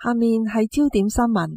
下面係焦點新聞。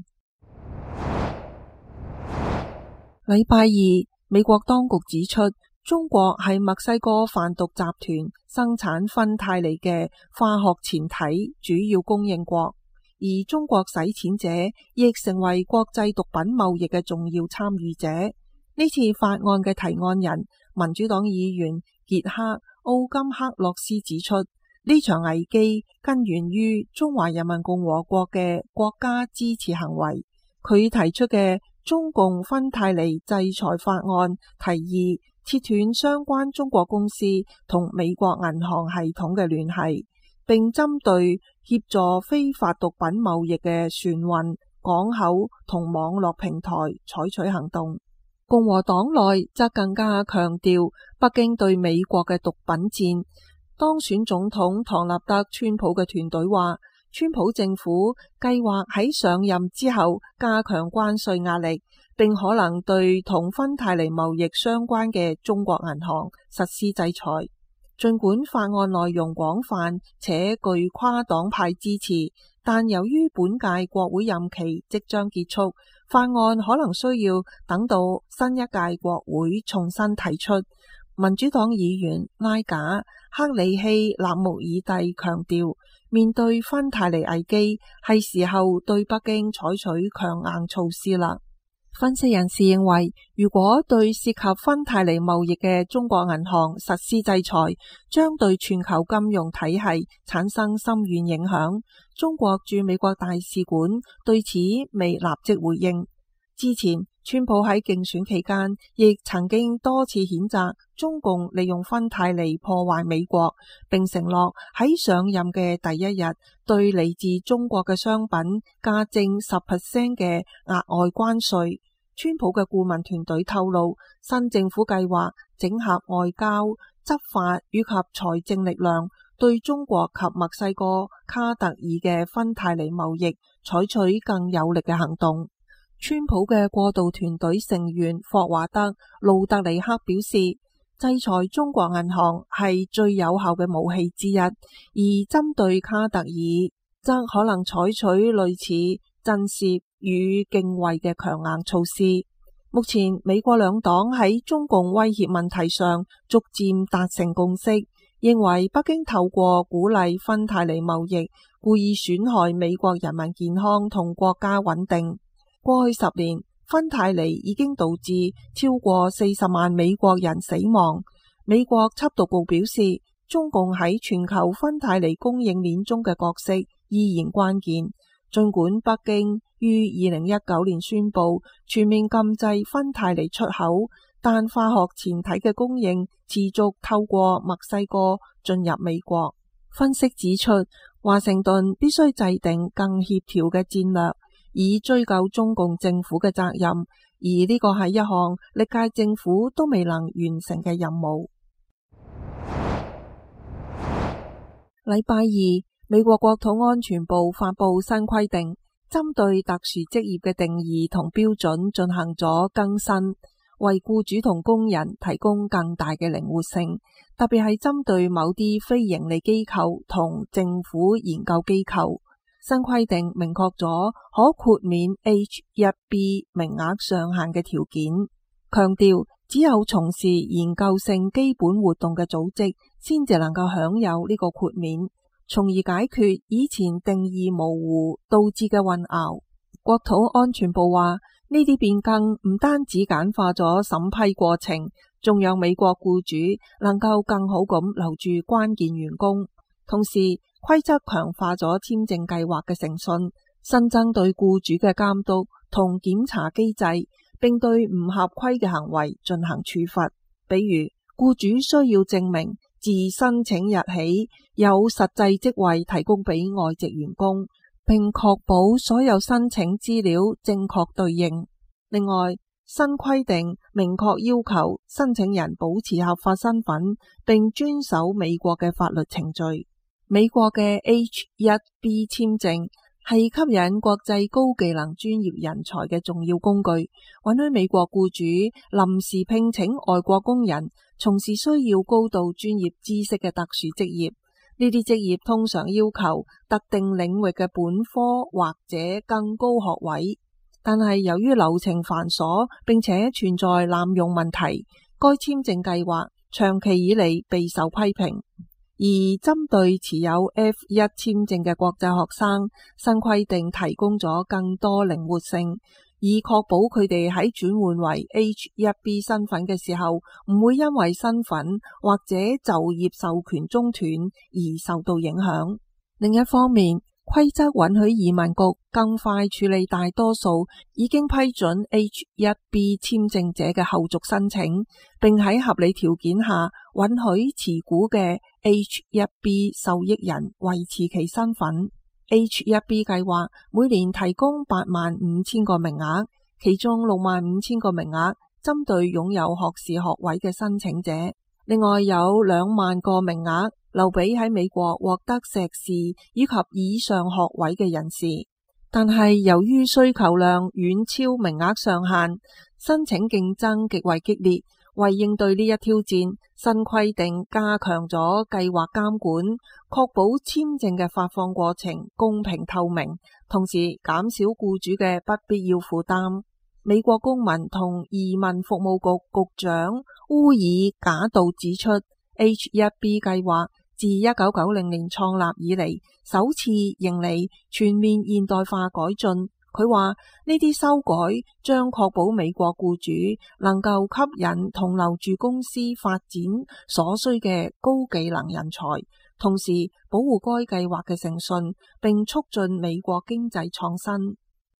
禮拜二，美國當局指出，中國係墨西哥販毒集團生產芬太尼嘅化學前體主要供應國，而中國洗錢者亦成為國際毒品貿易嘅重要參與者。呢次法案嘅提案人民主黨議員傑克奧金克洛斯指出，呢場危機根源於中華人民共和國嘅國家支持行為。佢提出嘅中共芬太尼制裁法案提議切斷相關中國公司同美國銀行系統嘅聯繫，並針對協助非法毒品貿易嘅船運、港口同網絡平台採取行動。共和黨內則更加強調北京對美國嘅毒品戰。當選總統唐納德·川普嘅團隊話，川普政府計劃喺上任之後加強關稅壓力，並可能對同芬太尼貿易相關嘅中國銀行實施制裁。儘管法案內容廣泛且具跨黨派支持，但由於本屆國會任期即將結束，法案可能需要等到新一屆國會重新提出。民主黨議員拉賈克里希納穆爾蒂強調，面對芬太尼危機，係時候對北京採取強硬措施啦。分析人士認為，如果對涉及芬太尼貿易嘅中國銀行實施制裁，將對全球金融體系產生深遠影響。中國駐美國大使館對此未立即回應。之前，川普喺競選期間亦曾經多次譴責中共利用芬太尼破壞美國，並承諾喺上任嘅第一日對嚟自中國嘅商品加徵10% 嘅額外關稅。川普嘅顧問團隊透露，新政府計劃整合外交、執法以及財政力量，對中國及墨西哥卡特爾嘅芬太尼貿易採取更有力嘅行動。川普嘅過渡團隊成員霍華德·路特里克表示，制裁中國銀行係最有效嘅武器之一，而針對卡特爾則可能採取類似震懾與敬畏嘅強硬措施。目前美國兩黨喺中共威脅問題上逐漸達成共識，認為北京透過鼓勵芬太尼貿易，故意損害美國人民健康同國家穩定。過去10年，芬太尼已經導致超過40萬美國人死亡。美國緝毒部表示，中共喺全球芬太尼供應鏈中嘅角色依然關鍵。儘管北京於2019年宣布全面禁制芬太尼出口，但化學前體嘅供應持續透過墨西哥進入美國。分析指出，華盛頓必須制定更協調嘅戰略，以追究中共政府嘅責任，而呢個係一項歷屆政府都未能完成嘅任務。禮拜二，美國國土安全部發布新規定，針對特殊職業嘅定義同標準進行咗更新，為僱主同工人提供更大嘅靈活性，特別係針對某啲非營利機構同政府研究機構。新規定明確咗可豁免 H-1B 名額上限嘅條件，強調只有從事研究性基本活動嘅組織先至能夠享有呢個豁免，從而解決以前定義模糊導致嘅混淆。國土安全部話，呢啲變更唔單止簡化咗審批過程，仲讓美國僱主能夠更好咁留住關鍵員工。同時，規則強化咗簽證計劃嘅誠信，新增對僱主嘅監督同檢查機制，並對唔合規嘅行為進行處罰。比如，僱主需要證明自申請日起有實際職位提供俾外籍員工，並確保所有申請資料正確對應。另外，新規定明確要求申請人保持合法身份，並遵守美國嘅法律程序。美國嘅 H-1B 簽證係吸引國際高技能專業人才嘅重要工具，允許美國僱主臨時聘請外國工人從事需要高度專業知識嘅特殊職業。 呢啲職業通常要求特定領域嘅本科或者更高學位，但係由於流程繁瑣並且存在濫用問題，該簽證計劃長期以嚟備受批評。而針對持有 F1 簽證嘅國際學生，新規定提供咗更多靈活性，以確保佢哋喺轉換為 H1B 身份嘅時候，唔會因為身份或者就業授權中斷而受到影響。另一方面，規則允許移民局更快處理大多數已經批准 H1B 簽證者嘅後續申請，並喺合理條件下允許持股嘅 H1B 受益人維持其身份。H1B 計劃每年提供85,000個名額，其中65,000個名額針對擁有學士學位嘅申請者，另外有20,000個名額留俾喺美國獲得碩士以及以上學位嘅人士。但係由於需求量遠超名額上限，申請競爭極為激烈。為應對呢一挑戰，新規定加強咗計劃監管，確保簽證嘅發放過程公平透明，同時減少僱主嘅不必要負擔。美國公民同移民服務局局長烏爾賈道指出， H1B 計劃自1990年創立以嚟首次迎嚟全面現代化改進。佢話呢啲修改將確保美國僱主能夠吸引同留住公司發展所需嘅高技能人才，同時保護該計劃嘅誠信，並促進美國經濟創新。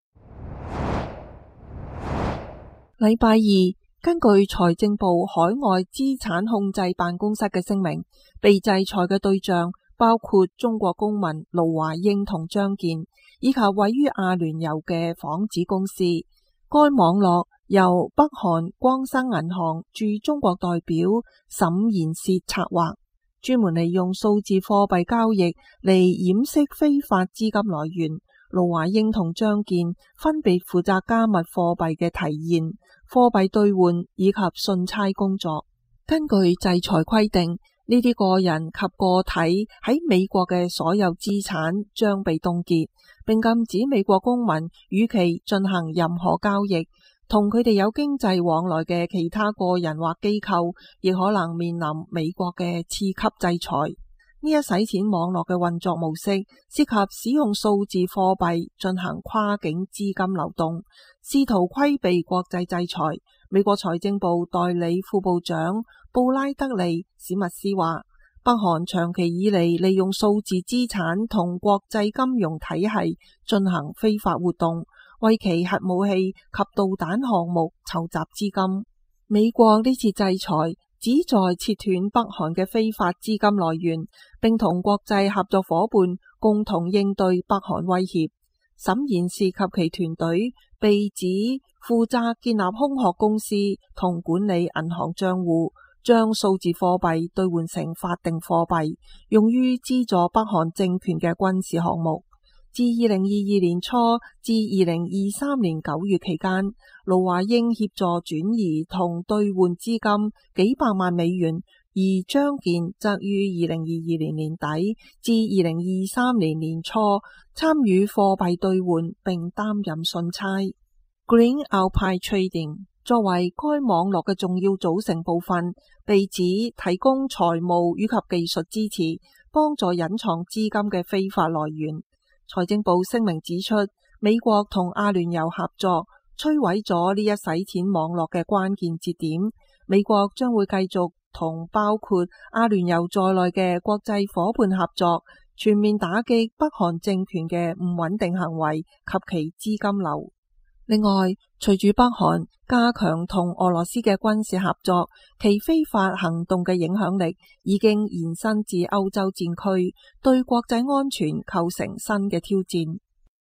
禮拜二，根據財政部海外資產控制辦公室嘅聲明，被制裁嘅對象包括中國公民盧華英同張健，以及位於阿聯酋嘅房子公司。該網絡由北韓光生銀行駐中國代表沈延燮策劃，專門利用數字貨幣交易嚟掩飾非法資金來源。盧華英同張健分別負責加密貨幣嘅提現、貨幣兌換以及信差工作。根據制裁規定，呢啲個人及個體喺美國嘅所有資產將被凍結，並禁止美國公民與其進行任何交易。同佢哋有經濟往來嘅其他個人或機構，亦可能面臨美國嘅次級制裁。呢一洗錢網絡嘅運作模式涉及使用數字貨幣進行跨境資金流動，試圖規避國際制裁。美國財政部代理副部長布拉德利史密斯話，北韓長期以嚟利用數字資產同國際金融體系進行非法活動，為其核武器及導彈項目籌集資金。美國呢次制裁旨在切斷北韓嘅非法資金來源，並同國際合作夥伴共同應對北韓威脅。沈延燮及其團隊被指負責建立空殼公司同管理銀行賬戶，將數字貨幣兌換成法定貨幣，用於資助北韓政權嘅軍事項目。自2022年初至2023年9月期間，盧華英協助轉移同兌換資金幾百萬美元，而張健則於2022年年底至2023年年初參與貨幣兌換並擔任信差。Green Alpine Trading 作為該網絡嘅重要組成部分，被指提供財務以及技術支持，幫助隱藏資金嘅非法來源。財政部聲明指出，美國同阿聯酋合作摧毀咗呢一洗錢網絡嘅關鍵節點。美國將會繼續同包括阿聯酋在內嘅國際夥伴合作，全面打擊北韓政權嘅唔穩定行為及其資金流。另外，隨住北韓加強同俄羅斯嘅軍事合作，其非法行動嘅影響力已經延伸至歐洲戰區，對國際安全構成新嘅挑戰。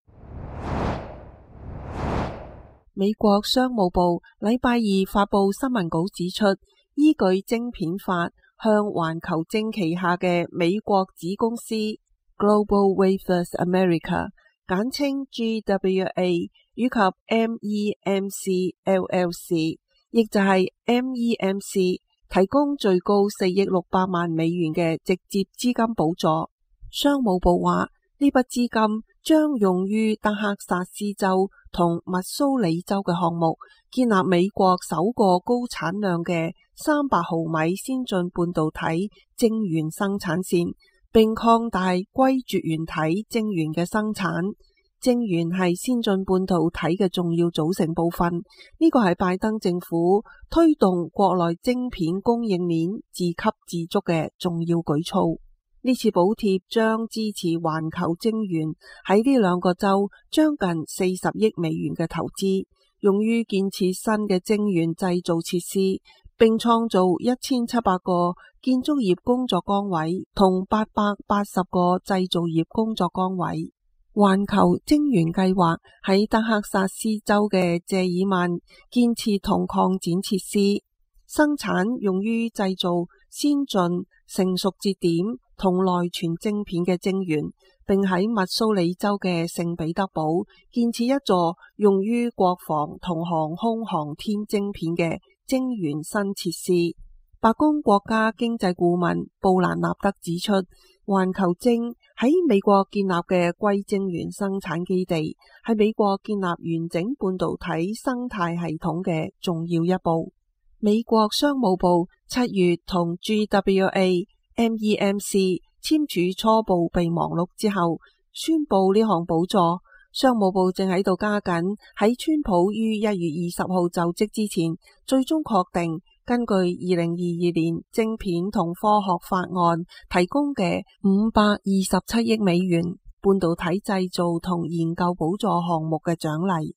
美國商務部禮拜二發佈新聞稿指出，依據晶片法，向環球晶旗下嘅美國子公司 Global Wafers America 簡稱 GWA 以及 MEMC LLC， 亦就係 MEMC 提供最高4億600萬美元嘅直接資金補助。商務部話，呢筆資金將用於德克薩斯州同密蘇里州嘅項目，建立美國首個高產量嘅300毫米先進半導體晶圓生產線，並擴大硅絕緣體晶圓嘅生產。晶圓係先進半導體嘅重要組成部分，呢個係拜登政府推動國內晶片供應鏈自給自足嘅重要舉措。呢次補貼將支持環球晶圓喺呢兩個州將近40億美元嘅投資，用於建設新嘅晶圓製造設施，並創造1700個建築業工作崗位同880個製造業工作崗位。環球晶圓計劃喺德克薩斯州嘅謝爾曼建設同擴展設施，生產用於製造先進成熟節點同內存晶片嘅晶圓，並喺密蘇里州嘅聖彼得堡建設一座用於國防同航空航天晶片嘅晶圓新設施。白宮國家經濟顧問布蘭納德指出，環球晶喺美國建立嘅硅晶圓生產基地，係美國建立完整半導體生態系統嘅重要一步。美國商務部7月同 GWA、MEMC 簽署初步備忘錄之後，宣布呢項補助。商務部正喺度加緊喺川普於1月20號就職之前，最終確定根據2022年晶片同科學法案提供嘅527億美元半導體製造同研究補助項目嘅獎勵。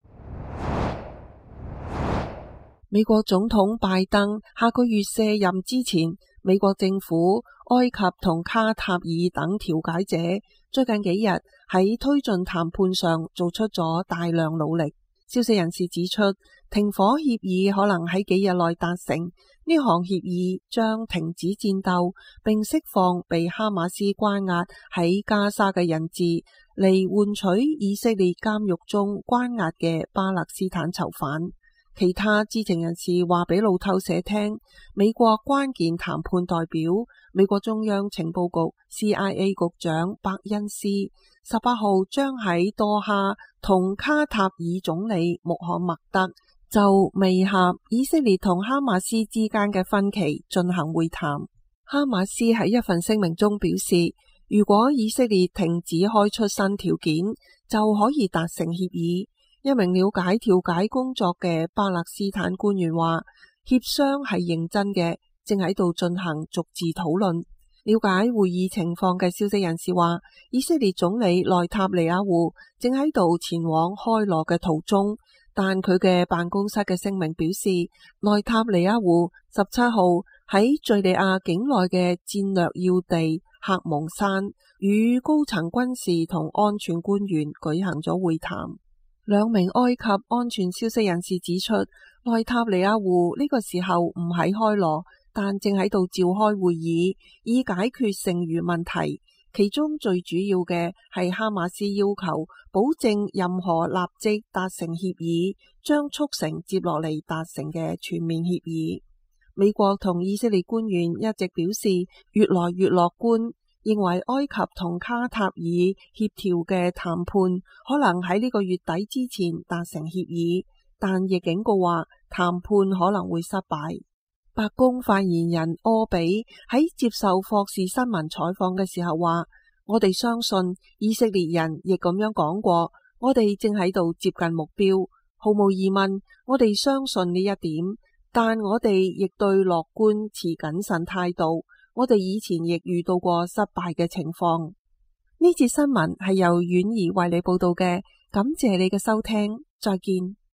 美國總統拜登下個月卸任之前，美國政府、埃及同卡塔爾等調解者最近幾日喺推進談判上做出咗大量努力。消息人士指出，停火協議可能喺幾日內達成。呢項協議將停止戰鬥，並釋放被哈馬斯關押喺加沙嘅人質，嚟換取以色列監獄中關押嘅巴勒斯坦囚犯。其他知情人士話俾路透社聽，美國關鍵談判代表、美國中央情報局 CIA 局長伯恩斯18號將喺多哈同卡塔爾總理穆罕默德就彌合以色列同哈馬斯之間嘅分歧進行會談。哈馬斯喺一份聲明中表示，如果以色列停止開出新條件，就可以達成協議。一名了解調解工作嘅巴勒斯坦官員話，協商係認真嘅，正喺度進行逐字討論。了解會議情況嘅消息人士話，以色列總理內塔尼亞胡正喺度前往開羅嘅途中，但佢嘅辦公室嘅聲明表示，內塔尼亞胡17號喺敘利亞境內嘅戰略要地赫蒙山與高層軍事同安全官員舉行咗會談。兩名埃及安全消息人士指出，內塔尼亞胡呢個時候唔喺開羅，但正喺度召開會議，以解決剩餘問題。其中最主要嘅係哈馬斯要求保證任何立即達成協議，將促成接落嚟達成嘅全面協議。美國同以色列官員一直表示越來越樂觀，認為埃及同卡塔爾協調嘅談判可能喺呢個月底之前達成協議，但亦警告話談判可能會失敗。白宮發言人柯比喺接受霍士新聞採訪嘅時候話，我哋相信以色列人亦咁樣講過，我哋正喺度接近目標，毫無疑問，我哋相信呢一點，但我哋亦對樂觀持謹慎態度。我哋以前亦遇到過失敗嘅情況。呢節新聞係由婉兒為你報道嘅，感謝你嘅收聽，再見。